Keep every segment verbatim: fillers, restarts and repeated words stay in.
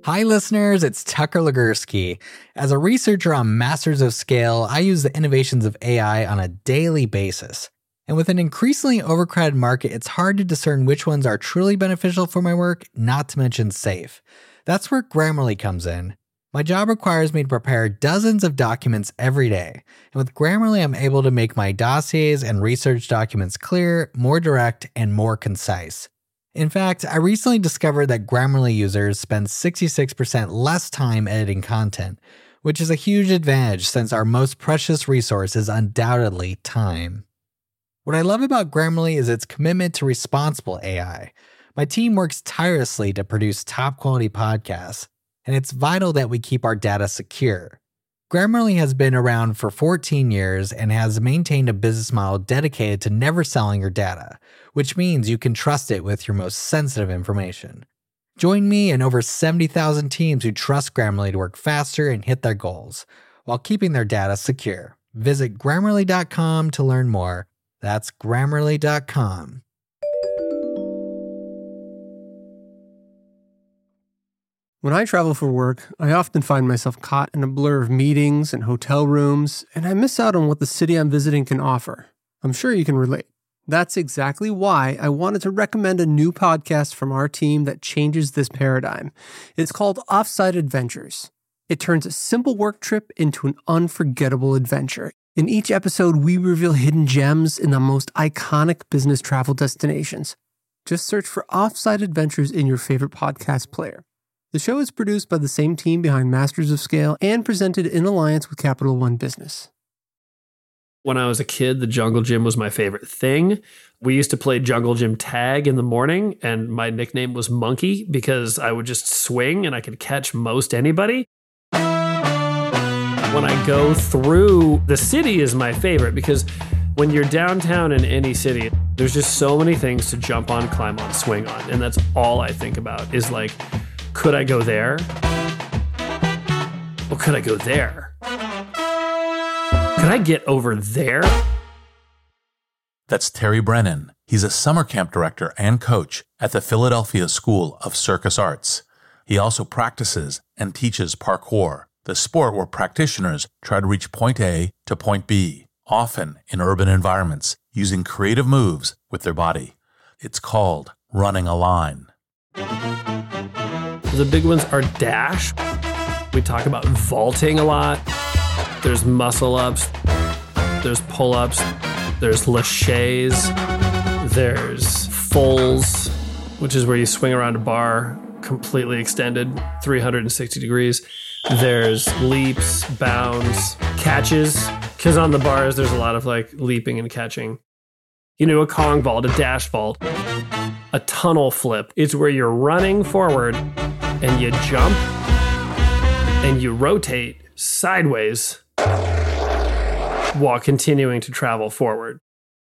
Hi listeners, it's Tucker Legursky. As a researcher on Masters of Scale, I use the innovations of A I on a daily basis. And with an increasingly overcrowded market, it's hard to discern which ones are truly beneficial for my work, not to mention safe. That's where Grammarly comes in. My job requires me to prepare dozens of documents every day. And with Grammarly, I'm able to make my dossiers and research documents clear, more direct, and more concise. In fact, I recently discovered that Grammarly users spend sixty-six percent less time editing content, which is a huge advantage since our most precious resource is undoubtedly time. What I love about Grammarly is its commitment to responsible A I. My team works tirelessly to produce top-quality podcasts, and it's vital that we keep our data secure. Grammarly has been around for fourteen years and has maintained a business model dedicated to never selling your data, which means you can trust it with your most sensitive information. Join me and over seventy thousand teams who trust Grammarly to work faster and hit their goals, while keeping their data secure. Visit Grammarly dot com to learn more. That's Grammarly dot com. When I travel for work, I often find myself caught in a blur of meetings and hotel rooms, and I miss out on what the city I'm visiting can offer. I'm sure you can relate. That's exactly why I wanted to recommend a new podcast from our team that changes this paradigm. It's called Offsite Adventures. It turns a simple work trip into an unforgettable adventure. In each episode, we reveal hidden gems in the most iconic business travel destinations. Just search for Offsite Adventures in your favorite podcast player. The show is produced by the same team behind Masters of Scale and presented in alliance with Capital One Business. When I was a kid, the jungle gym was my favorite thing. We used to play jungle gym tag in the morning, and my nickname was Monkey because I would just swing and I could catch most anybody. When I go through the city is my favorite because when you're downtown in any city, there's just so many things to jump on, climb on, swing on. And that's all I think about is like, could I go there? Or could I go there? Could I get over there? That's Terry Brennan. He's a summer camp director and coach at the Philadelphia School of Circus Arts. He also practices and teaches parkour, the sport where practitioners try to reach point A to point B, often in urban environments, using creative moves with their body. It's called running a line. The big ones are dash. We talk about vaulting a lot. There's muscle ups. There's pull ups. There's laches. There's fulls, which is where you swing around a bar completely extended three hundred sixty degrees. There's leaps, bounds, catches. Because on the bars, there's a lot of like leaping and catching. You know, a Kong vault, a dash vault, a tunnel flip. It's where you're running forward and you jump and you rotate sideways while continuing to travel forward.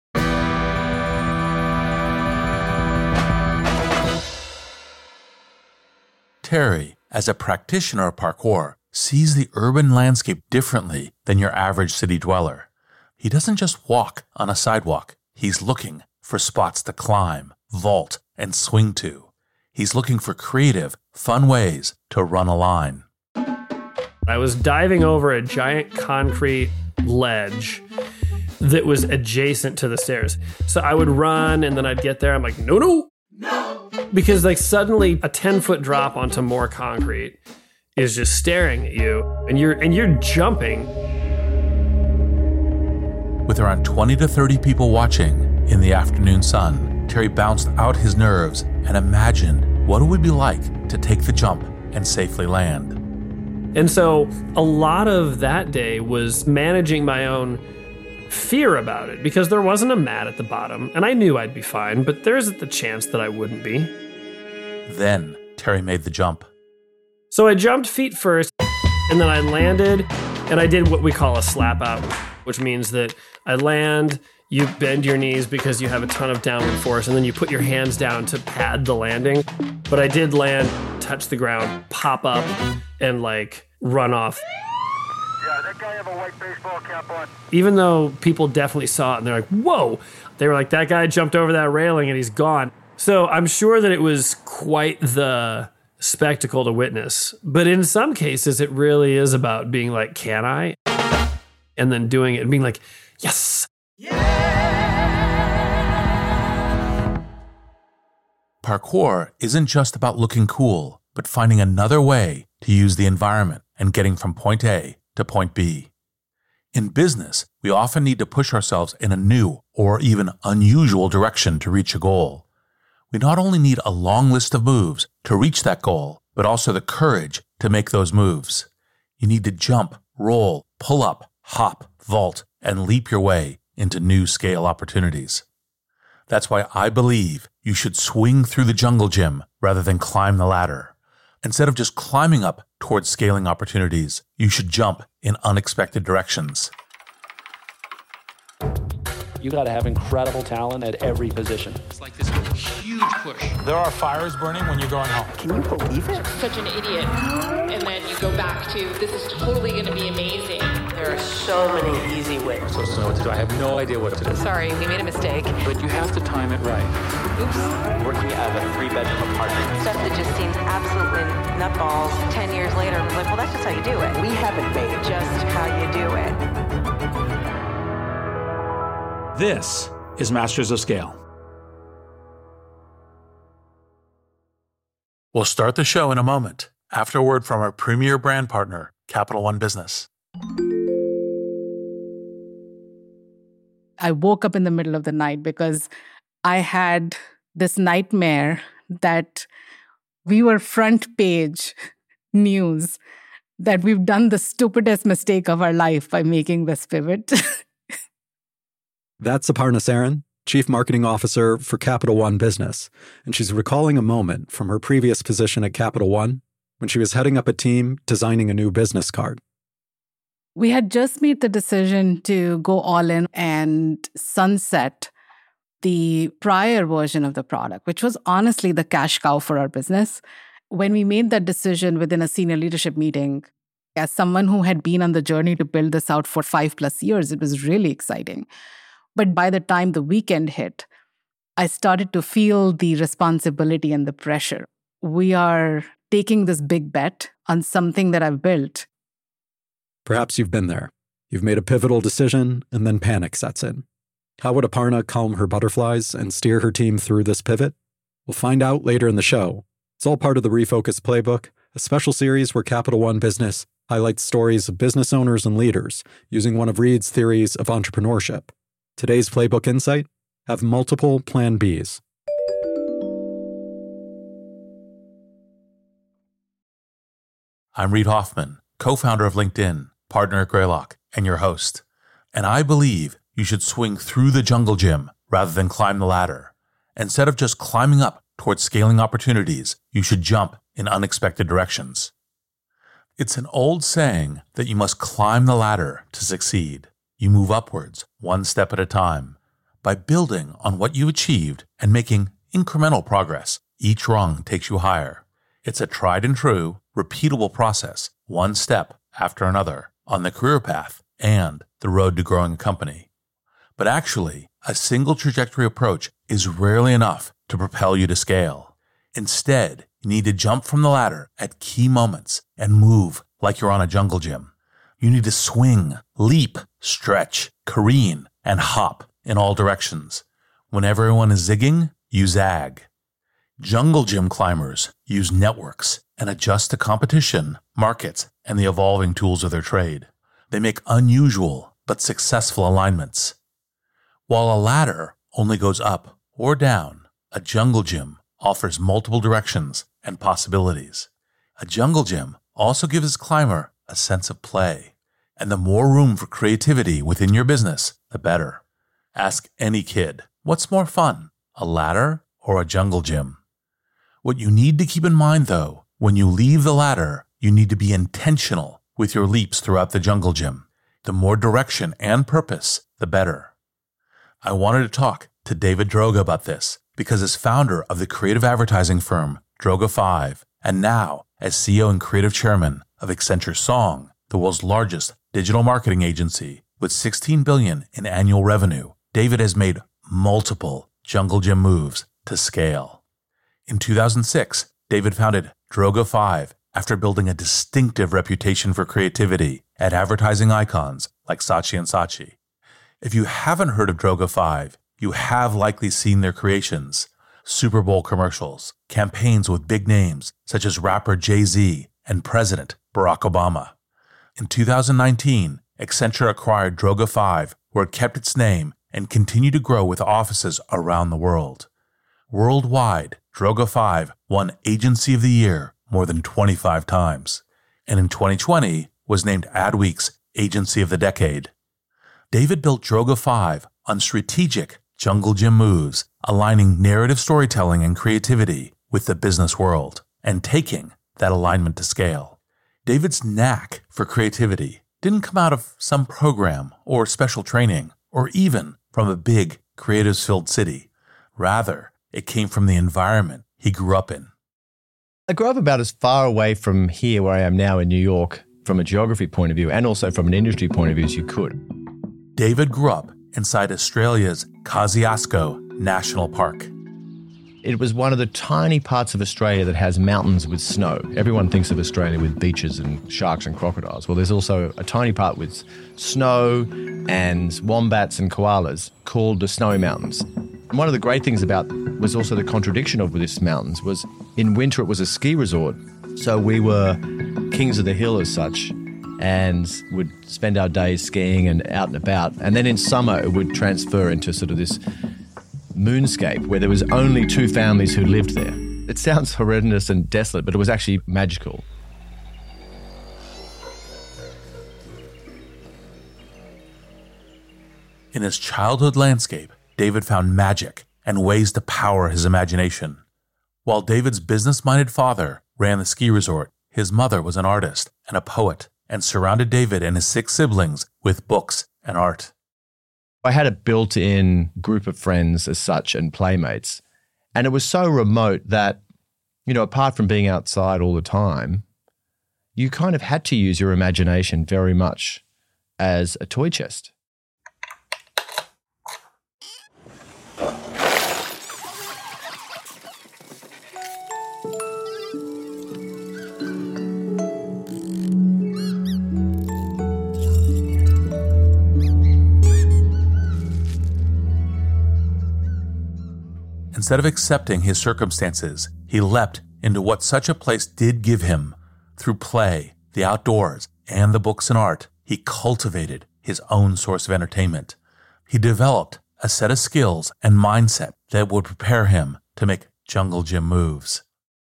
Terry, as a practitioner of parkour, sees the urban landscape differently than your average city dweller. He doesn't just walk on a sidewalk. He's looking for spots to climb, vault, and swing to. He's looking for creative, fun ways to run a line. I was diving over a giant concrete ledge that was adjacent to the stairs. So I would run and then I'd get there. I'm like, no, no, no. Because like suddenly a ten foot drop onto more concrete is just staring at you and you're and you're jumping. With around twenty to thirty people watching in the afternoon sun, Terry bounced out his nerves and imagined what it would be like to take the jump and safely land. And so a lot of that day was managing my own fear about it because there wasn't a mat at the bottom and I knew I'd be fine, but there's the chance that I wouldn't be. Then Terry made the jump. So I jumped feet first and then I landed and I did what we call a slap out, which means that I land, you bend your knees because you have a ton of downward force, and then you put your hands down to pad the landing. But I did land, touch the ground, pop up, and like run off. Yeah, that guy have a white baseball cap on. Even though people definitely saw it and they're like, whoa, they were like, that guy jumped over that railing and he's gone. So I'm sure that it was quite the spectacle to witness. But in some cases, it really is about being like, can I? And then doing it and being like, yes. Parkour isn't just about looking cool, but finding another way to use the environment and getting from point A to point B. In business, we often need to push ourselves in a new or even unusual direction to reach a goal. We not only need a long list of moves to reach that goal, but also the courage to make those moves. You need to jump, roll, pull up, hop, vault, and leap your way into new scale opportunities. That's why I believe you should swing through the jungle gym rather than climb the ladder. Instead of just climbing up towards scaling opportunities, you should jump in unexpected directions. You got to have incredible talent at every position. It's like this huge push. There are fires burning when you're going home. Can you believe it? Such an idiot. And then you go back to, this is totally going to be amazing. There are so many easy ways. I'm supposed to know what to do. I have no idea what to do. Sorry, we made a mistake. But you have to time it right. Oops. Working out of a three-bedroom apartment. Stuff that just seems absolutely nutballs. Ten years later, I'm like, well, that's just how you do it. We haven't made it. Just how you do it. This is Masters of Scale. We'll start the show in a moment, after a word from our premier brand partner, Capital One Business. I woke up in the middle of the night because I had this nightmare that we were front page news, that we've done the stupidest mistake of our life by making this pivot. That's Aparna Saran, Chief Marketing Officer for Capital One Business, and she's recalling a moment from her previous position at Capital One when she was heading up a team designing a new business card. We had just made the decision to go all in and sunset the prior version of the product, which was honestly the cash cow for our business. When we made that decision within a senior leadership meeting, as someone who had been on the journey to build this out for five plus years, it was really exciting. But by the time the weekend hit, I started to feel the responsibility and the pressure. We are taking this big bet on something that I've built. Perhaps you've been there. You've made a pivotal decision, and then panic sets in. How would Aparna calm her butterflies and steer her team through this pivot? We'll find out later in the show. It's all part of the Refocus Playbook, a special series where Capital One Business highlights stories of business owners and leaders using one of Reid's theories of entrepreneurship. Today's Playbook Insight: have multiple Plan Bs. I'm Reid Hoffman, co-founder of LinkedIn, partner at Greylock, and your host. And I believe you should swing through the jungle gym rather than climb the ladder. Instead of just climbing up towards scaling opportunities, you should jump in unexpected directions. It's an old saying that you must climb the ladder to succeed. You move upwards, one step at a time. By building on what you achieved and making incremental progress, each rung takes you higher. It's a tried and true, repeatable process, one step after another, on the career path and the road to growing a company. But actually, a single trajectory approach is rarely enough to propel you to scale. Instead, you need to jump from the ladder at key moments and move like you're on a jungle gym. You need to swing, leap, stretch, careen, and hop in all directions. When everyone is zigging, you zag. Jungle gym climbers use networks and adjust to competition, markets, and the evolving tools of their trade. They make unusual but successful alignments. While a ladder only goes up or down, a jungle gym offers multiple directions and possibilities. A jungle gym also gives its climber a sense of play. And the more room for creativity within your business, the better. Ask any kid, what's more fun, a ladder or a jungle gym? What you need to keep in mind, though, when you leave the ladder, you need to be intentional with your leaps throughout the jungle gym. The more direction and purpose, the better. I wanted to talk to David Droga about this because as founder of the creative advertising firm Droga five, and now as C E O and creative chairman of Accenture Song, the world's largest digital marketing agency with sixteen billion dollars in annual revenue, David has made multiple jungle gym moves to scale. In two thousand six, David founded Droga five after building a distinctive reputation for creativity at advertising icons like Saatchi and Saatchi. If you haven't heard of Droga five, you have likely seen their creations: Super Bowl commercials, campaigns with big names such as rapper Jay-Z and President Barack Obama. In two thousand nineteen, Accenture acquired Droga five, where it kept its name and continued to grow with offices around the world. Worldwide, Droga five won Agency of the Year more than twenty-five times, and in twenty twenty was named Adweek's Agency of the Decade. David built Droga five on strategic jungle gym moves, aligning narrative storytelling and creativity with the business world, and taking that alignment to scale. David's knack for creativity didn't come out of some program or special training, or even from a big, creatives-filled city. Rather, it came from the environment he grew up in. I grew up about as far away from here where I am now in New York, from a geography point of view and also from an industry point of view as you could. David grew up inside Australia's Kosciuszko National Park. It was one of the tiny parts of Australia that has mountains with snow. Everyone thinks of Australia with beaches and sharks and crocodiles. Well, there's also a tiny part with snow and wombats and koalas called the Snowy Mountains. And one of the great things about was also the contradiction of this mountains was in winter it was a ski resort. So we were kings of the hill as such and would spend our days skiing and out and about. And then in summer it would transfer into sort of this moonscape where there was only two families who lived there. It sounds horrendous and desolate, but it was actually magical. In his childhood landscape, David found magic and ways to power his imagination. While David's business-minded father ran the ski resort, his mother was an artist and a poet and surrounded David and his six siblings with books and art. I had a built-in group of friends as such and playmates. And it was so remote that, you know, apart from being outside all the time, you kind of had to use your imagination very much as a toy chest. Instead of accepting his circumstances, he leapt into what such a place did give him. Through play, the outdoors, and the books and art, he cultivated his own source of entertainment. He developed a set of skills and mindset that would prepare him to make jungle gym moves.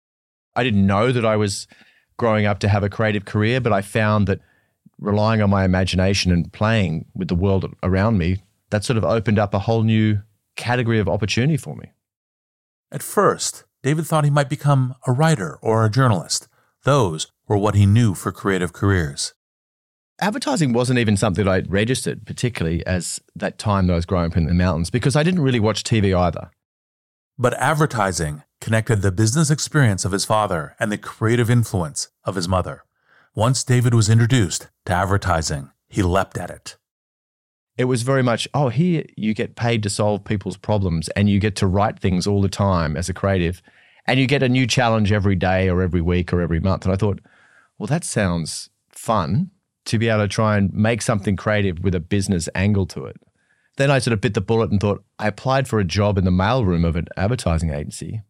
I didn't know that I was growing up to have a creative career, but I found that relying on my imagination and playing with the world around me, that sort of opened up a whole new category of opportunity for me. At first, David thought he might become a writer or a journalist. Those were what he knew for creative careers. Advertising wasn't even something that I registered, particularly as that time that I was growing up in the mountains, because I didn't really watch T V either. But advertising connected the business experience of his father and the creative influence of his mother. Once David was introduced to advertising, he leapt at it. It was very much, oh, here you get paid to solve people's problems and you get to write things all the time as a creative and you get a new challenge every day or every week or every month. And I thought, well, that sounds fun to be able to try and make something creative with a business angle to it. Then I sort of bit the bullet and thought, I applied for a job in the mailroom of an advertising agency.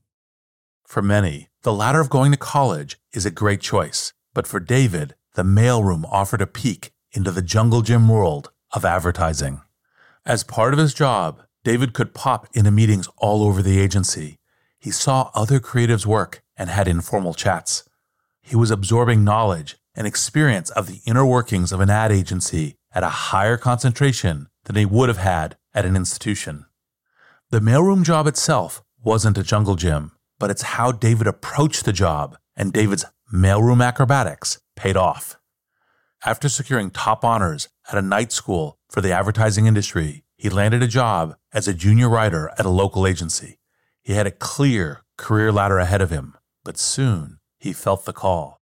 For many, the ladder of going to college is a great choice. But for David, the mailroom offered a peek into the jungle gym world of advertising. As part of his job, David could pop into meetings all over the agency. He saw other creatives work and had informal chats. He was absorbing knowledge and experience of the inner workings of an ad agency at a higher concentration than he would have had at an institution. The mailroom job itself wasn't a jungle gym, but it's how David approached the job, and David's mailroom acrobatics paid off. After securing top honors at a night school for the advertising industry, he landed a job as a junior writer at a local agency. He had a clear career ladder ahead of him, but soon he felt the call.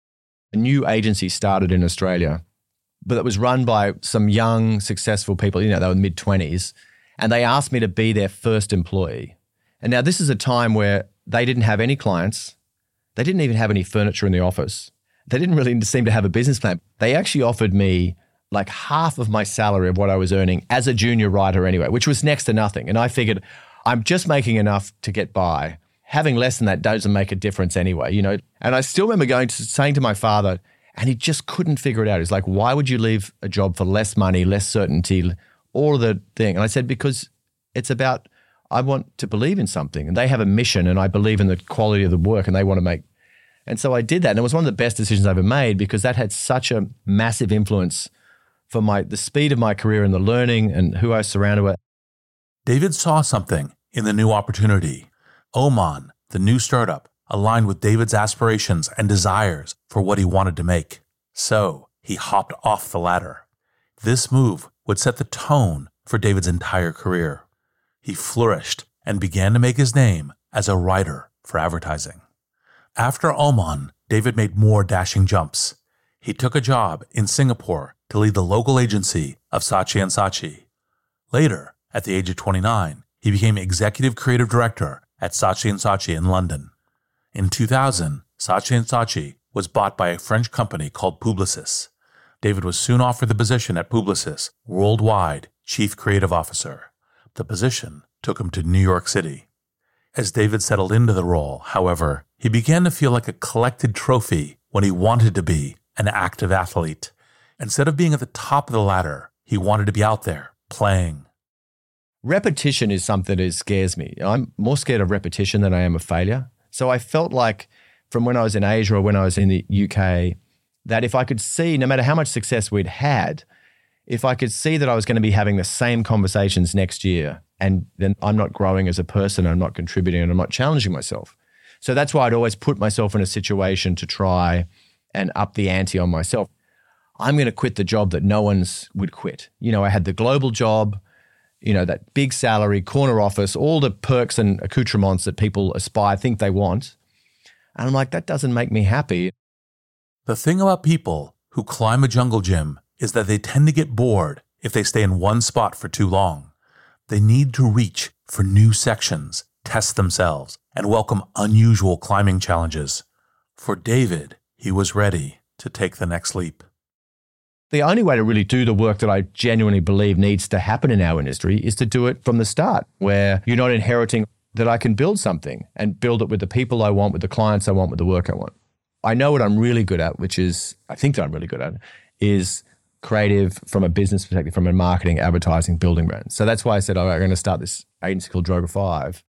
A new agency started in Australia, but it was run by some young, successful people. You know, they were mid-twenties, and they asked me to be their first employee. And now this is a time where they didn't have any clients. They didn't even have any furniture in the office. They didn't really seem to have a business plan. They actually offered me like half of my salary of what I was earning as a junior writer anyway, which was next to nothing. And I figured I'm just making enough to get by. Having less than that doesn't make a difference anyway, you know. And I still remember going to saying to my father, and he just couldn't figure it out. He's like, why would you leave a job for less money, less certainty, all of the thing? And I said, because it's about, I want to believe in something. And they have a mission, and I believe in the quality of the work, and they want to make. And so I did that. And it was one of the best decisions I ever made, because that had such a massive influence for my the speed of my career and the learning and who I was surrounded with. David saw something in the new opportunity. Oman, the new startup, aligned with David's aspirations and desires for what he wanted to make. So he hopped off the ladder. This move would set the tone for David's entire career. He flourished and began to make his name as a writer for advertising. After Oman, David made more dashing jumps. He took a job in Singapore to lead the local agency of Saatchi and Saatchi. Later, at the age of twenty-nine, he became executive creative director at Saatchi and Saatchi in London. In two thousand, Saatchi and Saatchi was bought by a French company called Publicis. David was soon offered the position at Publicis, worldwide chief creative officer. The position took him to New York City. As David settled into the role, however, he began to feel like a collected trophy when he wanted to be an active athlete. Instead of being at the top of the ladder, he wanted to be out there, playing. Repetition is something that scares me. I'm more scared of repetition than I am of failure. So I felt like from when I was in Asia or when I was in the U K, that if I could see, no matter how much success we'd had, if I could see that I was going to be having the same conversations next year, and then I'm not growing as a person, I'm not contributing, and I'm not challenging myself. So that's why I'd always put myself in a situation to try and up the ante on myself. I'm going to quit the job that no one's would quit. You know, I had the global job, you know, that big salary, corner office, all the perks and accoutrements that people aspire, think they want. And I'm like, that doesn't make me happy. The thing about people who climb a jungle gym is that they tend to get bored if they stay in one spot for too long. They need to reach for new sections, test themselves, and welcome unusual climbing challenges. For David, he was ready to take the next leap. The only way to really do the work that I genuinely believe needs to happen in our industry is to do it from the start, where you're not inheriting, that I can build something and build it with the people I want, with the clients I want, with the work I want. I know what I'm really good at, which is, I think that I'm really good at, is creative from a business perspective, from a marketing, advertising, building brands. So that's why I said, oh, I'm going to start this agency called Droga five.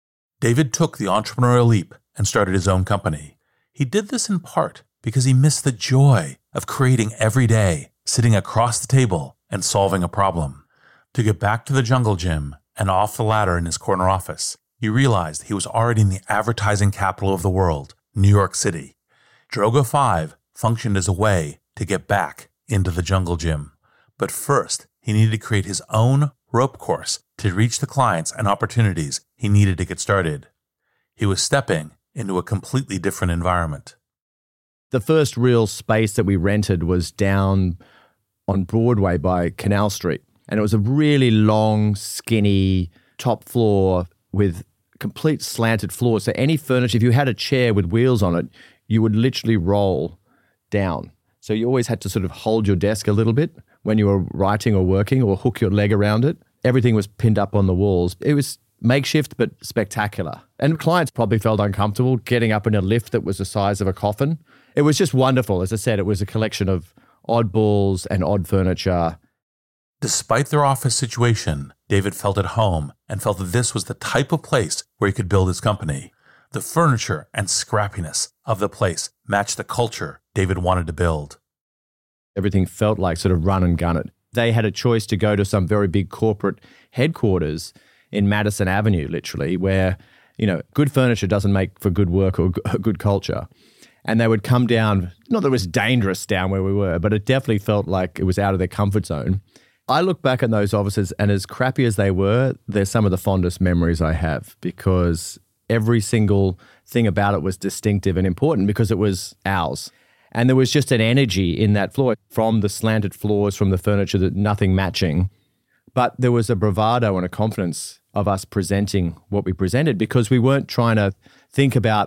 David took the entrepreneurial leap and started his own company. He did this in part because he missed the joy of creating every day, sitting across the table and solving a problem. To get back to the jungle gym and off the ladder in his corner office, he realized he was already in the advertising capital of the world, New York City. Droga five functioned as a way to get back into the jungle gym. But first, he needed to create his own rope course to reach the clients and opportunities he needed to get started. He was stepping into a completely different environment. The first real space that we rented was down on Broadway by Canal Street. And it was a really long, skinny top floor with complete slanted floor. So any furniture, if you had a chair with wheels on it, you would literally roll down. So you always had to sort of hold your desk a little bit when you were writing or working, or hook your leg around it. Everything was pinned up on the walls. It was makeshift, but spectacular. And clients probably felt uncomfortable getting up in a lift that was the size of a coffin. It was just wonderful. As I said, it was a collection of oddballs and odd furniture. Despite their office situation, David felt at home and felt that this was the type of place where he could build his company. The furniture and scrappiness of the place matched the culture David wanted to build. Everything felt like sort of run and gun it. They had a choice to go to some very big corporate headquarters in Madison Avenue, literally, where, you know, good furniture doesn't make for good work or good culture. And they would come down, not that it was dangerous down where we were, but it definitely felt like it was out of their comfort zone. I look back at those offices, and as crappy as they were, they're some of the fondest memories I have, because every single thing about it was distinctive and important because it was ours. And there was just an energy in that floor, from the slanted floors, from the furniture, that nothing matching. But there was a bravado and a confidence of us presenting what we presented, because we weren't trying to think about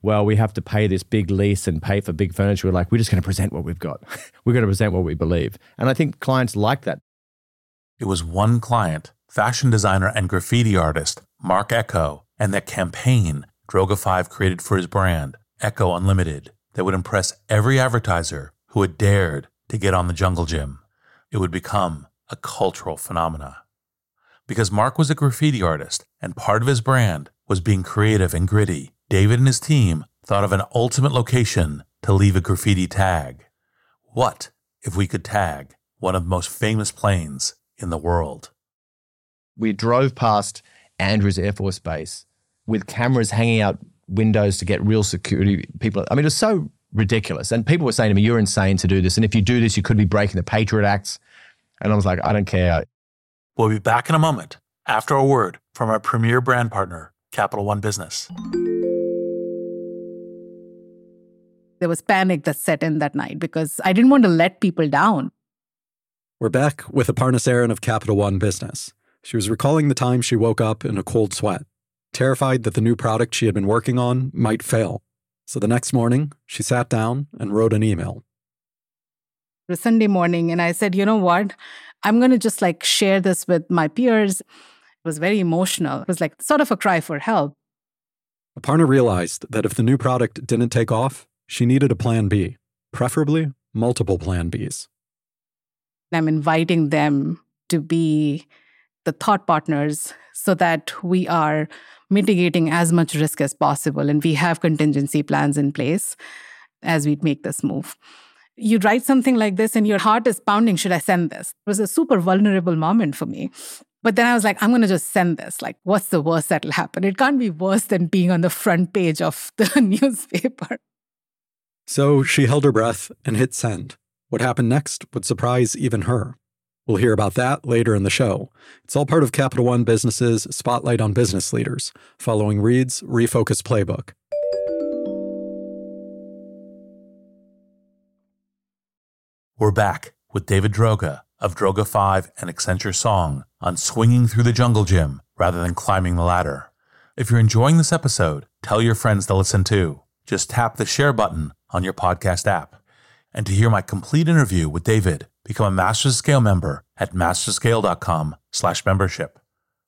well, we have to pay this big lease and pay for big furniture. We're like, we're just going to present what we've got. We're going to present what we believe. And I think clients like that. It was one client, fashion designer and graffiti artist Mark Ecko, and that campaign Droga five created for his brand, Ecko Unlimited, that would impress every advertiser who had dared to get on the Jungle Gym. It would become a cultural phenomena. Because Mark was a graffiti artist and part of his brand was being creative and gritty, David and his team thought of an ultimate location to leave a graffiti tag. What if we could tag one of the most famous planes in the world? We drove past Andrews Air Force Base with cameras hanging out windows to get real security people. I mean, it was so ridiculous. And people were saying to me, you're insane to do this. And if you do this, you could be breaking the Patriot Acts. And I was like, I don't care. We'll be back in a moment after a word from our premier brand partner, Capital One Business. There was panic that set in that night because I didn't want to let people down. We're back with Aparna Saran of Capital One Business. She was recalling the time she woke up in a cold sweat, terrified that the new product she had been working on might fail. So the next morning, she sat down and wrote an email. It was Sunday morning, and I said, you know what? I'm going to just like share this with my peers. It was very emotional. It was like sort of a cry for help. Aparna realized that if the new product didn't take off, she needed a plan B, preferably multiple plan Bs. I'm inviting them to be the thought partners so that we are mitigating as much risk as possible and we have contingency plans in place as we make this move. You write something like this and your heart is pounding, should I send this? It was a super vulnerable moment for me. But then I was like, I'm going to just send this. Like, what's the worst that'll happen? It can't be worse than being on the front page of the newspaper. So she held her breath and hit send. What happened next would surprise even her. We'll hear about that later in the show. It's all part of Capital One Business's Spotlight on Business Leaders, following Reed's Refocus Playbook. We're back with David Droga of Droga five and Accenture Song on swinging through the jungle gym rather than climbing the ladder. If you're enjoying this episode, tell your friends to listen too. Just tap the share button on your podcast app. And to hear my complete interview with David, become a Masters of Scale member at masterscale.com slash membership.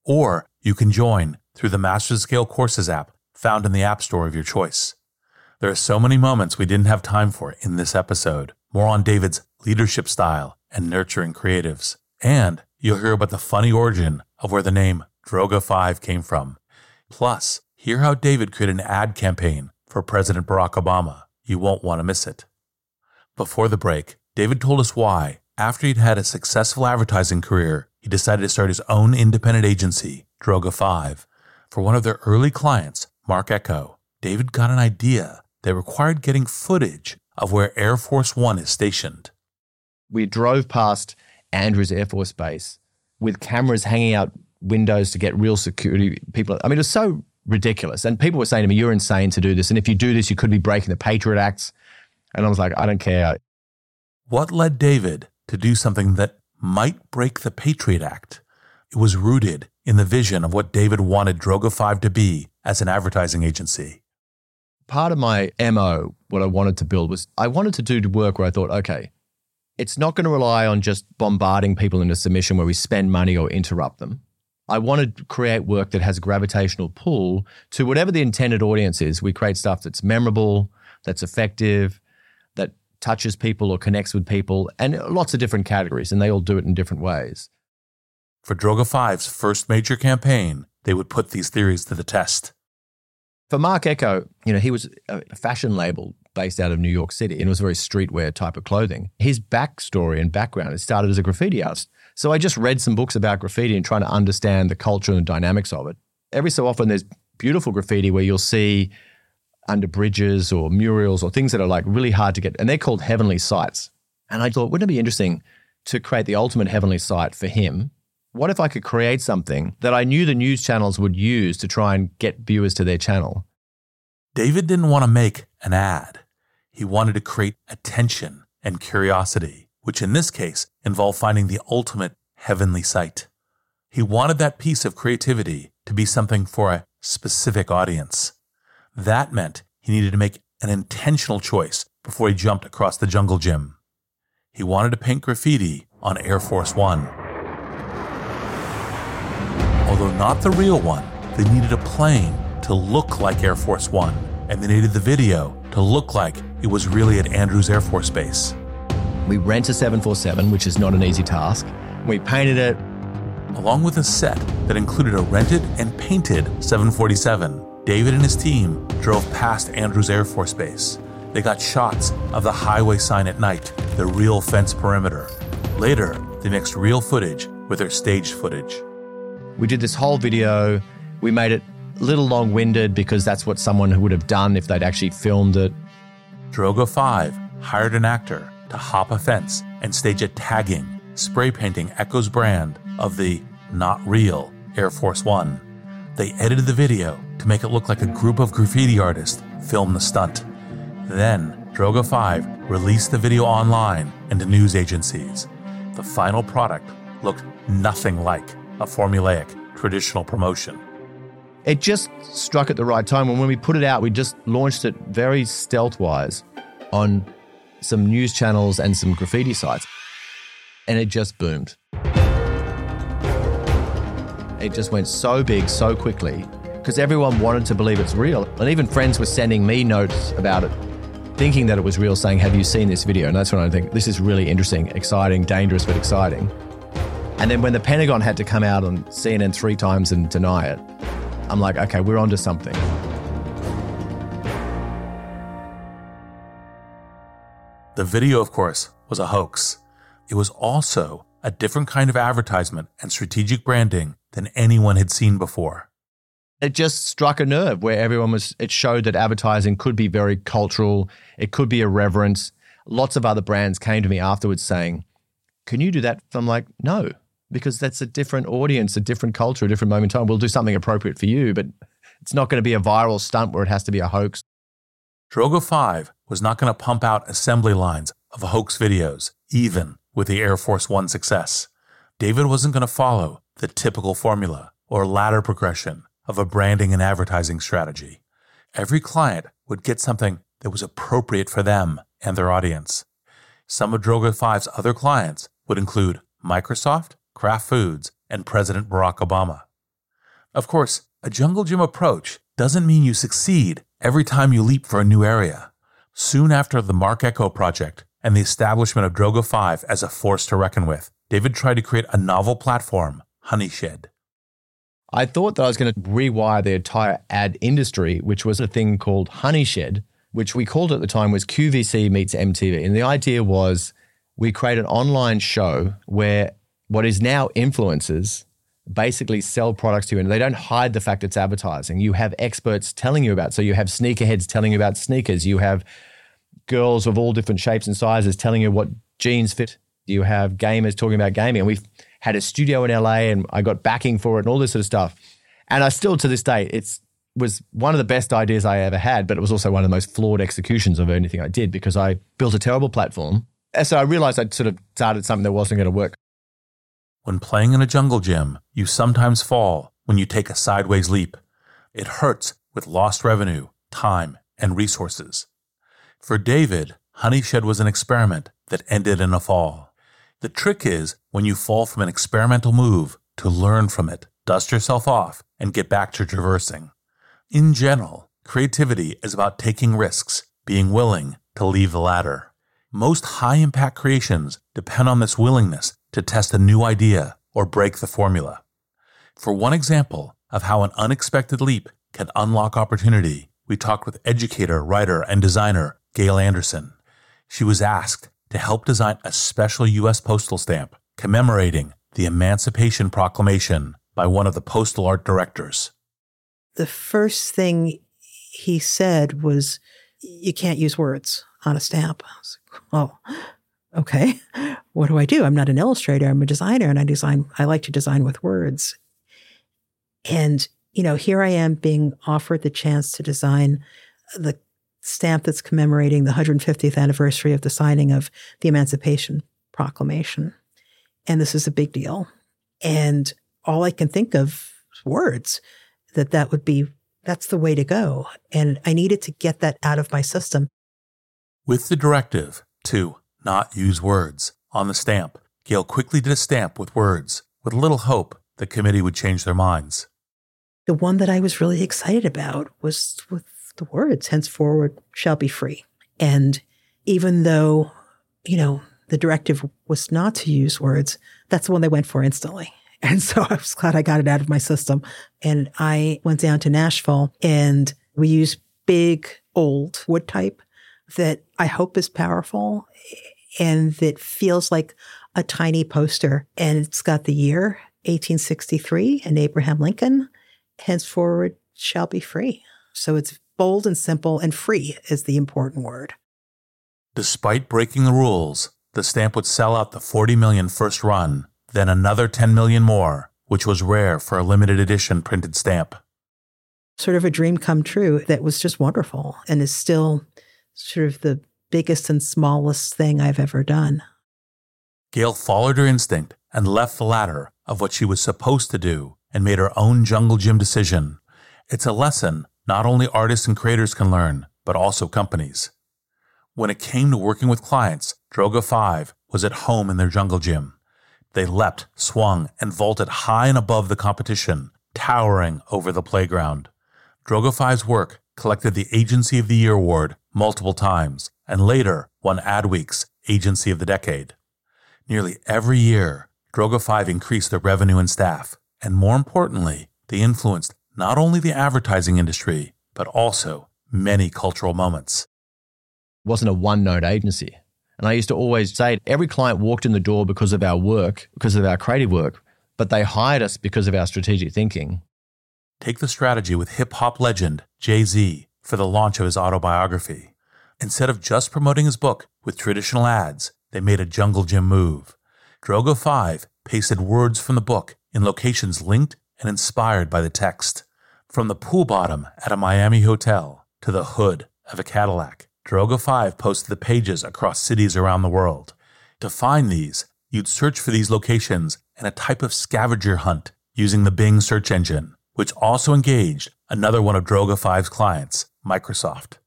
Or you can join through the Masters of Scale Courses app found in the App Store of your choice. There are so many moments we didn't have time for in this episode. More on David's leadership style and nurturing creatives. And you'll hear about the funny origin of where the name Droga five came from. Plus, hear how David created an ad campaign for President Barack Obama. You won't want to miss it. Before the break, David told us why, after he'd had a successful advertising career, he decided to start his own independent agency, Droga five. For one of their early clients, Mark Ecko, David got an idea that required getting footage of where Air Force One is stationed. We drove past Andrews Air Force Base with cameras hanging out windows to get real security people. I mean, it was so ridiculous. And people were saying to me, you're insane to do this. And if you do this, you could be breaking the Patriot Acts. And I was like, I don't care. What led David to do something that might break the Patriot Act? It was rooted in the vision of what David wanted Droga five to be as an advertising agency. Part of my M O, what I wanted to build was I wanted to do work where I thought, okay, it's not going to rely on just bombarding people into submission where we spend money or interrupt them. I wanted to create work that has a gravitational pull to whatever the intended audience is. We create stuff that's memorable, that's effective, that touches people or connects with people, and lots of different categories, and they all do it in different ways. For Droga five's first major campaign, they would put these theories to the test. For Mark Ecko, you know, he was a fashion label based out of New York City, and it was a very streetwear type of clothing. His backstory and background, it started as a graffiti artist. So I just read some books about graffiti and trying to understand the culture and the dynamics of it. Every so often there's beautiful graffiti where you'll see under bridges or murals or things that are like really hard to get, and they're called heavenly sites. And I thought, wouldn't it be interesting to create the ultimate heavenly site for him? What if I could create something that I knew the news channels would use to try and get viewers to their channel? David didn't want to make an ad. He wanted to create attention and curiosity, which in this case involved finding the ultimate heavenly site. He wanted that piece of creativity to be something for a specific audience. That meant he needed to make an intentional choice before he jumped across the jungle gym. He wanted to paint graffiti on Air Force One. Although not the real one, they needed a plane to look like Air Force One, and they needed the video to look like it was really at Andrews Air Force Base. We rent a seven forty-seven, which is not an easy task. We painted it. Along with a set that included a rented and painted seven forty-seven, David and his team drove past Andrews Air Force Base. They got shots of the highway sign at night, the real fence perimeter. Later, they mixed real footage with their staged footage. We did this whole video. We made it a little long-winded because that's what someone would have done if they'd actually filmed it. Droga five hired an actor to hop a fence and stage a tagging, spray painting Echo's brand of the not real Air Force One. They edited the video to make it look like a group of graffiti artists filmed the stunt. Then, Droga five released the video online and to news agencies. The final product looked nothing like a formulaic traditional promotion. It just struck at the right time. And when we put it out, we just launched it very stealth-wise on some news channels and some graffiti sites. And it just boomed. It just went so big so quickly because everyone wanted to believe it's real. And even friends were sending me notes about it, thinking that it was real, saying, have you seen this video? And that's when I think, this is really interesting, exciting, dangerous, but exciting. And then when the Pentagon had to come out on C N N three times and deny it, I'm like, okay, we're onto something. The video, of course, was a hoax. It was also a different kind of advertisement and strategic branding than anyone had seen before. It just struck a nerve where everyone was, it showed that advertising could be very cultural. It could be irreverent. Lots of other brands came to me afterwards saying, can you do that? I'm like, no, because that's a different audience, a different culture, a different moment in time. We'll do something appropriate for you, but it's not going to be a viral stunt where it has to be a hoax. Droga five was not going to pump out assembly lines of hoax videos, even with the Air Force One success. David wasn't going to follow the typical formula or ladder progression of a branding and advertising strategy. Every client would get something that was appropriate for them and their audience. Some of Droga five's other clients would include Microsoft, Kraft Foods, and President Barack Obama. Of course, a jungle gym approach doesn't mean you succeed every time you leap for a new area. Soon after the Mark Echo project and the establishment of Droga five as a force to reckon with, David tried to create a novel platform, Honeyshed. I thought that I was going to rewire the entire ad industry, which was a thing called Honeyshed, which we called at the time was Q V C meets M T V. And the idea was we create an online show where what is now influencers basically sell products to you and they don't hide the fact it's advertising. You have experts telling you about it. So you have sneakerheads telling you about sneakers. You have girls of all different shapes and sizes telling you what jeans fit. You have gamers talking about gaming. And we've had a studio in L A and I got backing for it and all this sort of stuff. And I still, to this day, it's was one of the best ideas I ever had, but it was also one of the most flawed executions of anything I did because I built a terrible platform. And so I realized I'd sort of started something that wasn't going to work. When playing in a jungle gym, you sometimes fall when you take a sideways leap. It hurts with lost revenue, time, and resources. For David, Honeyshed was an experiment that ended in a fall. The trick is when you fall from an experimental move to learn from it, dust yourself off, and get back to traversing. In general, creativity is about taking risks, being willing to leave the ladder. Most high-impact creations depend on this willingness to test a new idea or break the formula. For one example of how an unexpected leap can unlock opportunity, we talked with educator, writer, and designer Gail Anderson. She was asked to help design a special U S postal stamp commemorating the Emancipation Proclamation by one of the postal art directors. The first thing he said was, you can't use words on a stamp. I was like, oh, okay. What do I do? I'm not an illustrator. I'm a designer, and I design. I like to design with words. And, you know, here I am being offered the chance to design the stamp that's commemorating the one hundred fiftieth anniversary of the signing of the Emancipation Proclamation. And this is a big deal. And all I can think of is words, that that would be that's the way to go. And I needed to get that out of my system. With the directive to not use words on the stamp, Gail quickly did a stamp with words, with little hope the committee would change their minds. The one that I was really excited about was with the words, henceforward shall be free. And even though, you know, the directive was not to use words, that's the one they went for instantly. And so I was glad I got it out of my system. And I went down to Nashville and we used big, old wood type that I hope is powerful and that feels like a tiny poster. And it's got the year, eighteen sixty-three, and Abraham Lincoln, henceforward shall be free. So it's bold and simple, and free is the important word. Despite breaking the rules, the stamp would sell out the forty million first run, then another ten million more, which was rare for a limited edition printed stamp. Sort of a dream come true that was just wonderful and is still sort of the biggest and smallest thing I've ever done. Gail followed her instinct and left the ladder of what she was supposed to do and made her own jungle gym decision. It's a lesson not only artists and creators can learn, but also companies. When it came to working with clients, Droga five was at home in their jungle gym. They leapt, swung, and vaulted high and above the competition, towering over the playground. Droga five's work collected the Agency of the Year award multiple times, and later won Adweek's Agency of the Decade. Nearly every year, Droga five increased their revenue and staff, and more importantly, they influenced not only the advertising industry, but also many cultural moments. It wasn't a one-note agency. And I used to always say every client walked in the door because of our work, because of our creative work, but they hired us because of our strategic thinking. Take the strategy with hip-hop legend Jay-Z for the launch of his autobiography. Instead of just promoting his book with traditional ads, they made a jungle gym move. Droga five pasted words from the book in locations linked and inspired by the text. From the pool bottom at a Miami hotel to the hood of a Cadillac, Droga five posted the pages across cities around the world. To find these, you'd search for these locations in a type of scavenger hunt using the Bing search engine, which also engaged another one of Droga five's clients, Microsoft.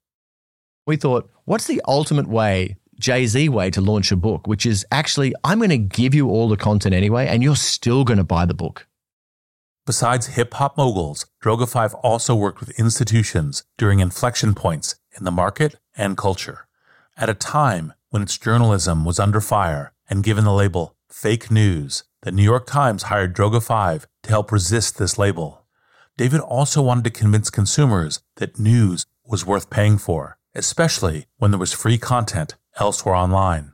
We thought, what's the ultimate way, Jay-Z way, to launch a book, which is actually, I'm going to give you all the content anyway, and you're still going to buy the book. Besides hip-hop moguls, Droga five also worked with institutions during inflection points in the market and culture. At a time when its journalism was under fire and given the label fake news, the New York Times hired Droga five to help resist this label. David also wanted to convince consumers that news was worth paying for, especially when there was free content elsewhere online.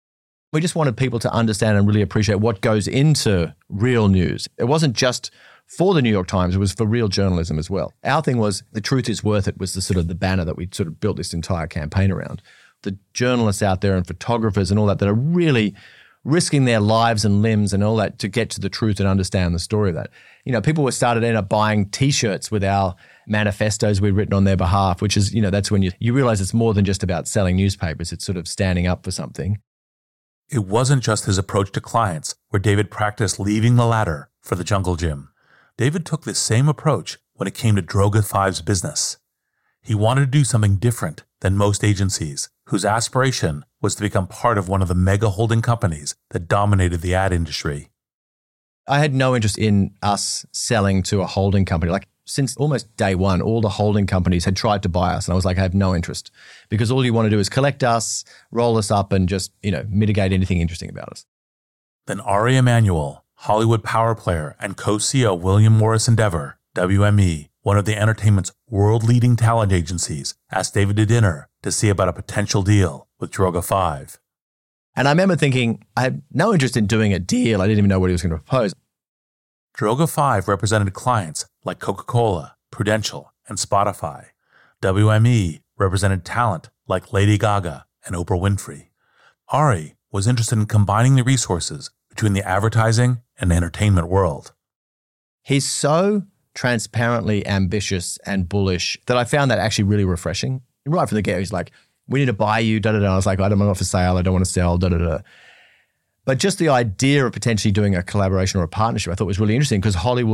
We just wanted people to understand and really appreciate what goes into real news. It wasn't just for the New York Times, it was for real journalism as well. Our thing was, the truth is worth it, was the sort of the banner that we sort of built this entire campaign around. The journalists out there and photographers and all that that are really risking their lives and limbs and all that to get to the truth and understand the story of that. You know, people were started end up buying T-shirts with our manifestos we'd written on their behalf, which is, you know, that's when you, you realize it's more than just about selling newspapers. It's sort of standing up for something. It wasn't just his approach to clients where David practiced leaving the ladder for the jungle gym. David took this same approach when it came to Droga five's business. He wanted to do something different than most agencies, whose aspiration was to become part of one of the mega holding companies that dominated the ad industry. I had no interest in us selling to a holding company. Like, since almost day one, all the holding companies had tried to buy us. And I was like, I have no interest, because all you want to do is collect us, roll us up, and just, you know, mitigate anything interesting about us. Then Ari Emanuel, Hollywood power player and co-C E O William Morris Endeavor, W M E, one of the entertainment's world-leading talent agencies, asked David to dinner to see about a potential deal with Droga five. And I remember thinking, I had no interest in doing a deal. I didn't even know what he was going to propose. Droga five represented clients like Coca-Cola, Prudential, and Spotify. W M E represented talent like Lady Gaga and Oprah Winfrey. Ari was interested in combining the resources between the advertising and entertainment world. He's so transparently ambitious and bullish that I found that actually really refreshing. Right from the get, he's like, we need to buy you, da da da. I was like, I don't want for sale, I don't want to sell, da da da. But just the idea of potentially doing a collaboration or a partnership, I thought was really interesting, because Hollywood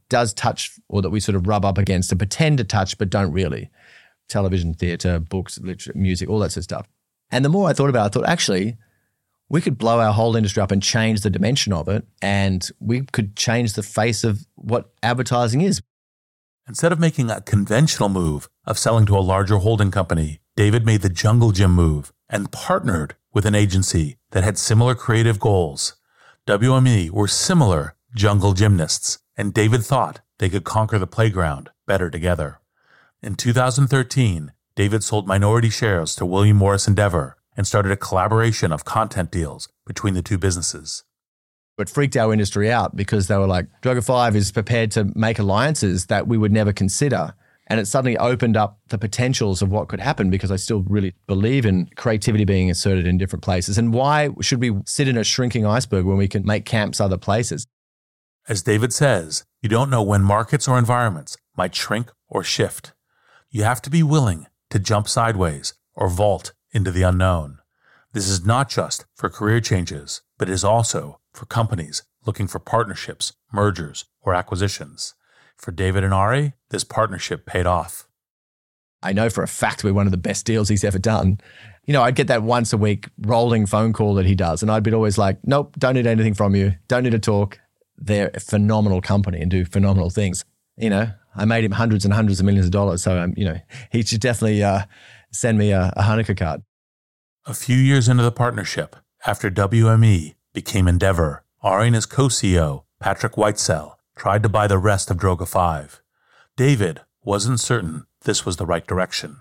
does touch or that we sort of rub up against and pretend to touch but don't really. Television, theatre, books, literature, music, all that sort of stuff. And the more I thought about it, I thought actually we could blow our whole industry up and change the dimension of it, and we could change the face of what advertising is. Instead of making a conventional move of selling to a larger holding company, David made the Jungle Gym move and partnered with an agency that had similar creative goals. W M E were similar jungle gymnasts, and David thought they could conquer the playground better together. In two thousand thirteen, David sold minority shares to William Morris Endeavor and started a collaboration of content deals between the two businesses. It freaked our industry out because they were like, Droga five is prepared to make alliances that we would never consider. And it suddenly opened up the potentials of what could happen, because I still really believe in creativity being inserted in different places. And why should we sit in a shrinking iceberg when we can make camps other places? As David says, you don't know when markets or environments might shrink or shift. You have to be willing to jump sideways or vault into the unknown. This is not just for career changes, but it is also for companies looking for partnerships, mergers, or acquisitions. For David and Ari, this partnership paid off. I know for a fact we're one of the best deals he's ever done. You know, I'd get that once a week rolling phone call that he does, and I'd be always like, nope, don't need anything from you. Don't need to talk. They're a phenomenal company and do phenomenal things. You know, I made him hundreds and hundreds of millions of dollars. So, um, you know, he should definitely uh, send me a, a Hanukkah card. A few years into the partnership, after W M E became Endeavor, Ari and his co-C E O, Patrick Whitesell, tried to buy the rest of Droga five. David wasn't certain this was the right direction.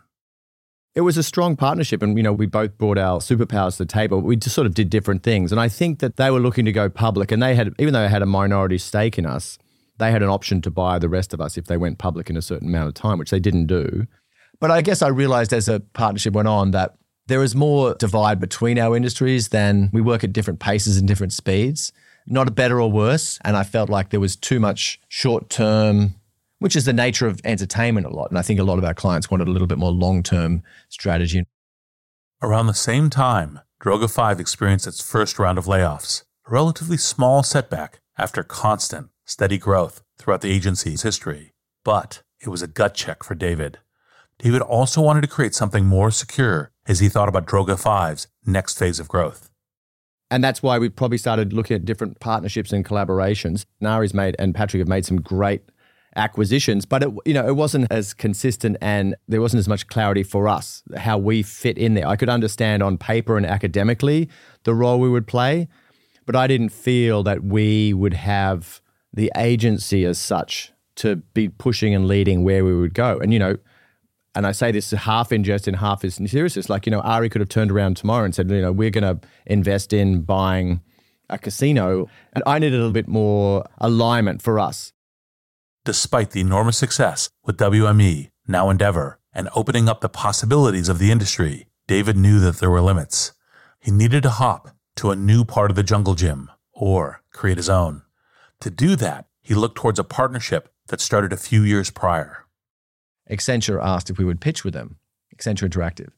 It was a strong partnership, and, you know, we both brought our superpowers to the table. We just sort of did different things. And I think that they were looking to go public, and they had, even though they had a minority stake in us, they had an option to buy the rest of us if they went public in a certain amount of time, which they didn't do. But I guess I realized as a partnership went on that there is more divide between our industries than we work at different paces and different speeds, not a better or worse. And I felt like there was too much short-term, which is the nature of entertainment a lot. And I think a lot of our clients wanted a little bit more long-term strategy. Around the same time, Droga five experienced its first round of layoffs, a relatively small setback after constant, steady growth throughout the agency's history. But it was a gut check for David. David also wanted to create something more secure as he thought about Droga five's next phase of growth. And that's why we probably started looking at different partnerships and collaborations. Nari's made and Patrick have made some great acquisitions, but it, you know, it wasn't as consistent, and there wasn't as much clarity for us how we fit in there. I could understand on paper and academically the role we would play, but I didn't feel that we would have the agency as such to be pushing and leading where we would go. And, you know, and I say this half in jest and half as seriousness, like, you know, Ari could have turned around tomorrow and said, you know, we're going to invest in buying a casino. And I needed a little bit more alignment for us. Despite the enormous success with W M E, now Endeavor, and opening up the possibilities of the industry, David knew that there were limits. He needed to hop to a new part of the jungle gym or create his own. To do that, he looked towards a partnership that started a few years prior. Accenture asked if we would pitch with them, Accenture Interactive.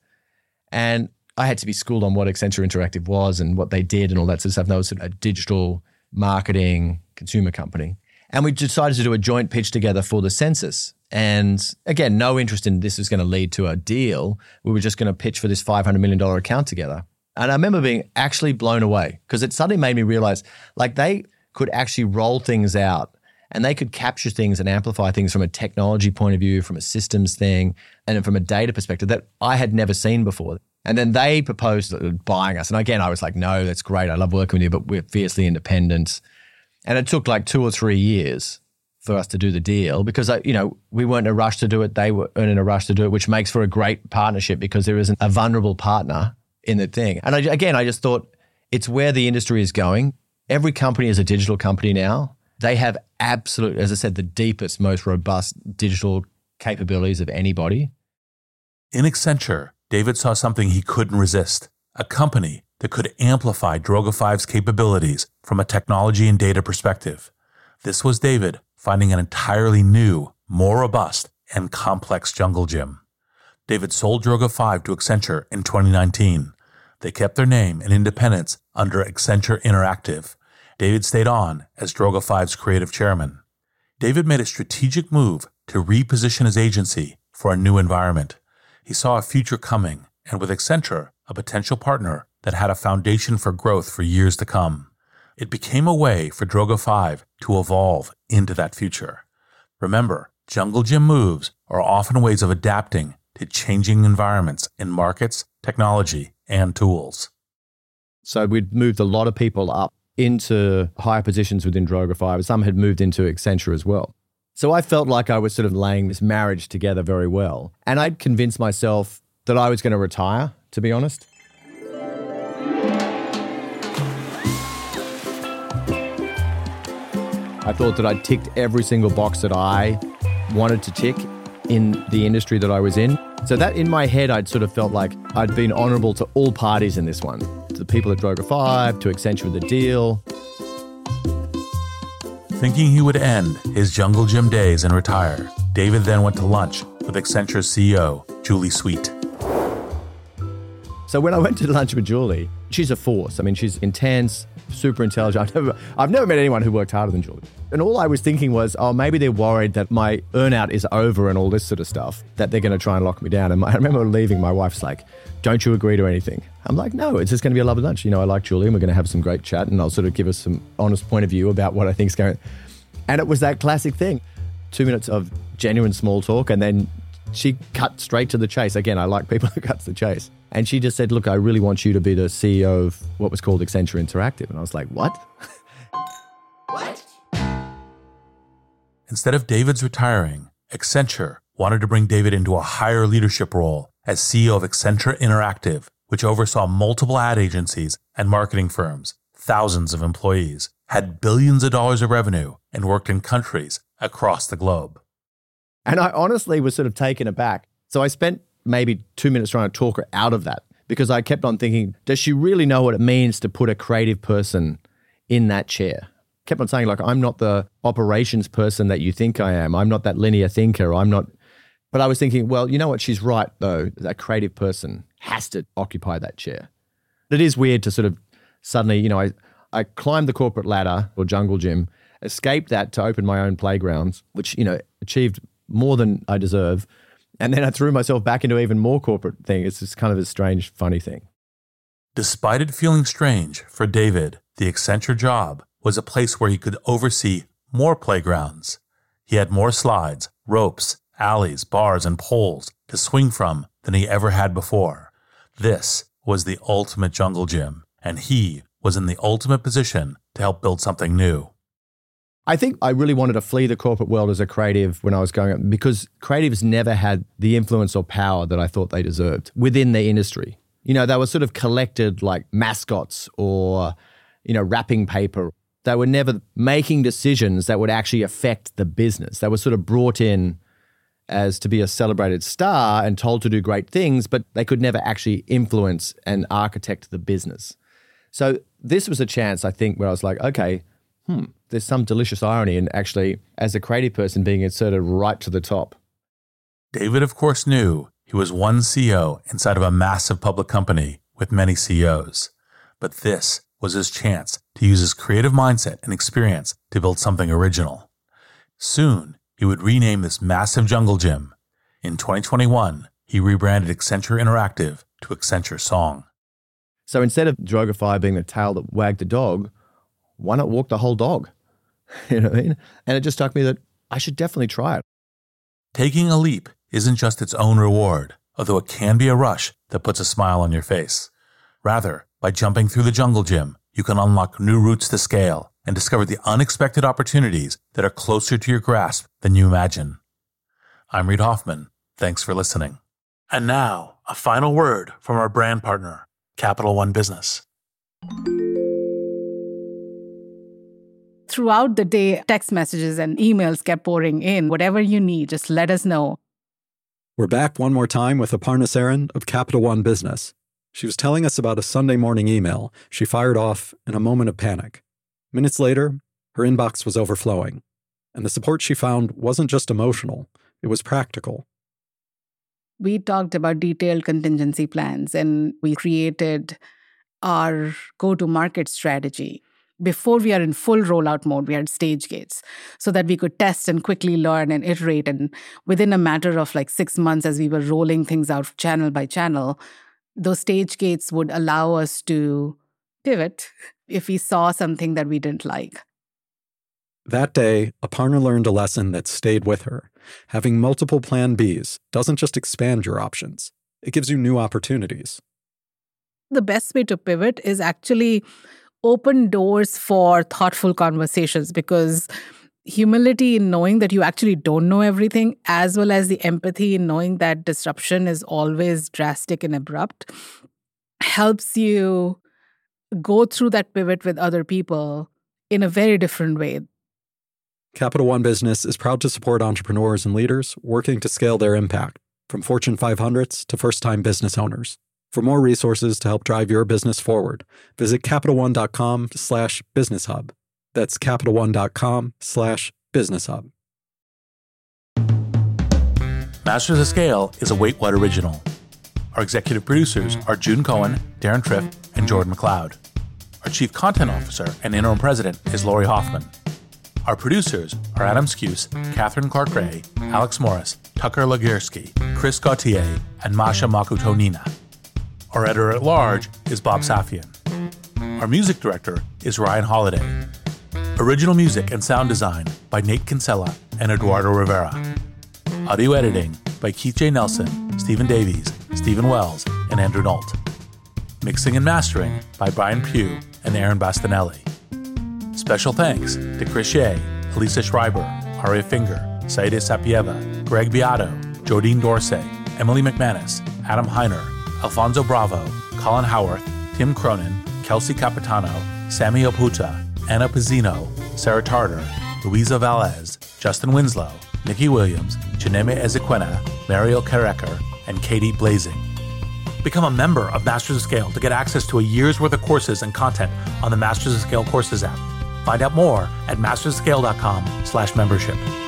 And I had to be schooled on what Accenture Interactive was and what they did and all that sort of stuff. And that was a digital marketing consumer company. And we decided to do a joint pitch together for the census. And again, no interest in this is going to lead to a deal. We were just going to pitch for this five hundred million dollars account together. And I remember being actually blown away because it suddenly made me realize, like, they could actually roll things out and they could capture things and amplify things from a technology point of view, from a systems thing, and then from a data perspective that I had never seen before. And then they proposed buying us. And again, I was like, no, that's great. I love working with you, but we're fiercely independent. And it took like two or three years for us to do the deal because, you know, we weren't in a rush to do it. They weren't in a rush to do it, which makes for a great partnership because there isn't a vulnerable partner in the thing. And I, again, I just thought it's where the industry is going. Every company is a digital company now. They have absolute, as I said, the deepest, most robust digital capabilities of anybody. In Accenture, David saw something he couldn't resist, a company that could amplify Droga five's capabilities from a technology and data perspective. This was David finding an entirely new, more robust, and complex jungle gym. David sold Droga five to Accenture in twenty nineteen. They kept their name and independence under Accenture Interactive. David stayed on as Droga five's creative chairman. David made a strategic move to reposition his agency for a new environment. He saw a future coming, and with Accenture, a potential partner that had a foundation for growth for years to come. It became a way for Droga five to evolve into that future. Remember, Jungle Gym moves are often ways of adapting to changing environments in markets, technology, and tools. So we'd moved a lot of people up into higher positions within Droga five. Some had moved into Accenture as well. So I felt like I was sort of laying this marriage together very well. And I'd convinced myself that I was going to retire, to be honest. I thought that I'd ticked every single box that I wanted to tick in the industry that I was in. So that in my head, I'd sort of felt like I'd been honourable to all parties in this one. To the people at Droga five, to Accenture with the deal. Thinking he would end his Jungle Gym days and retire, David then went to lunch with Accenture's C E O, Julie Sweet. So when I went to lunch with Julie, she's a force. I mean, she's intense, super intelligent. I've never, I've never met anyone who worked harder than Julie. And all I was thinking was, oh, maybe they're worried that my earnout is over and all this sort of stuff, that they're going to try and lock me down. And I remember leaving, my wife's like, don't you agree to anything? I'm like, no, it's just going to be a lovely lunch. You know, I like Julie and we're going to have some great chat and I'll sort of give us some honest point of view about what I think's going on. And it was that classic thing. Two minutes of genuine small talk and then she cut straight to the chase. Again, I like people who cut to the chase. And she just said, look, I really want you to be the C E O of what was called Accenture Interactive. And I was like, what? What? Instead of David's retiring, Accenture wanted to bring David into a higher leadership role as C E O of Accenture Interactive, which oversaw multiple ad agencies and marketing firms, thousands of employees, had billions of dollars of revenue, and worked in countries across the globe. And I honestly was sort of taken aback. So I spent maybe two minutes trying to talk her out of that because I kept on thinking, does she really know what it means to put a creative person in that chair? Kept on saying, like, I'm not the operations person that you think I am. I'm not that linear thinker. I'm not. But I was thinking, well, you know what? She's right, though. That creative person has to occupy that chair. It is weird to sort of suddenly, you know, I, I climbed the corporate ladder or Jungle Gym, escaped that to open my own playgrounds, which, you know, achieved more than I deserve. And then I threw myself back into even more corporate thing. It's just kind of a strange, funny thing. Despite it feeling strange for David, the Accenture job was a place where he could oversee more playgrounds. He had more slides, ropes, alleys, bars, and poles to swing from than he ever had before. This was the ultimate Jungle Gym, and he was in the ultimate position to help build something new. I think I really wanted to flee the corporate world as a creative when I was going up because creatives never had the influence or power that I thought they deserved within the industry. You know, they were sort of collected like mascots or, you know, wrapping paper. They were never making decisions that would actually affect the business. They were sort of brought in as to be a celebrated star and told to do great things, but they could never actually influence and architect the business. So this was a chance, I think, where I was like, okay, hmm, there's some delicious irony in actually, as a creative person, being inserted right to the top. David, of course, knew he was one C E O inside of a massive public company with many C E Os. But this was his chance to use his creative mindset and experience to build something original. Soon, he would rename this massive Jungle Gym. In twenty twenty-one, he rebranded Accenture Interactive to Accenture Song. So instead of Droga five being the tail that wagged the dog, why not walk the whole dog? You know what I mean? And it just struck me that I should definitely try it. Taking a leap isn't just its own reward, although it can be a rush that puts a smile on your face. Rather, by jumping through the Jungle Gym, you can unlock new routes to scale and discover the unexpected opportunities that are closer to your grasp than you imagine. I'm Reid Hoffman. Thanks for listening. And now, a final word from our brand partner, Capital One Business. Throughout the day, text messages and emails kept pouring in. Whatever you need, just let us know. We're back one more time with Aparna Saran of Capital One Business. She was telling us about a Sunday morning email she fired off in a moment of panic. Minutes later, her inbox was overflowing, and the support she found wasn't just emotional, it was practical. We talked about detailed contingency plans, and we created our go-to-market strategy. before we are in full rollout mode, we had stage gates so that we could test and quickly learn and iterate. And within a matter of like six months, as we were rolling things out channel by channel, those stage gates would allow us to pivot if we saw something that we didn't like. That day, Aparna learned a lesson that stayed with her. Having multiple plan Bs doesn't just expand your options. It gives you new opportunities. The best way to pivot is actually open doors for thoughtful conversations, because humility in knowing that you actually don't know everything, as well as the empathy in knowing that disruption is always drastic and abrupt, helps you go through that pivot with other people in a very different way. Capital One Business is proud to support entrepreneurs and leaders working to scale their impact, from Fortune five hundreds to first-time business owners. For more resources to help drive your business forward, visit CapitalOne.com slash Business Hub. That's CapitalOne.com slash Business Hub. Masters of Scale is a Wait What original. Our executive producers are June Cohen, Darren Triff, and Jordan McLeod. Our chief content officer and interim president is Lori Hoffman. Our producers are Adam Skuse, Catherine Clark-Ray, Alex Morris, Tucker Lagursky, Chris Gauthier, and Masha Makutonina. Our editor-at-large is Bob Safian. Our music director is Ryan Holiday. Original music and sound design by Nate Kinsella and Eduardo Rivera. Audio editing by Keith J. Nelson, Stephen Davies, Stephen Wells, and Andrew Nault. Mixing and mastering by Brian Pugh and Aaron Bastinelli. Special thanks to Chris Shea, Elisa Schreiber, Aria Finger, Saida Sapieva, Greg Beato, Jodine Dorsey, Emily McManus, Adam Heiner, Alfonso Bravo, Colin Howarth, Tim Cronin, Kelsey Capitano, Sammy Oputa, Anna Pizzino, Sarah Tartar, Louisa Valez, Justin Winslow, Nikki Williams, Chineme Ezequena, Mariel Carrecker, and Katie Blazing. Become a member of Masters of Scale to get access to a year's worth of courses and content on the Masters of Scale Courses app. Find out more at mastersofscale.com slash membership.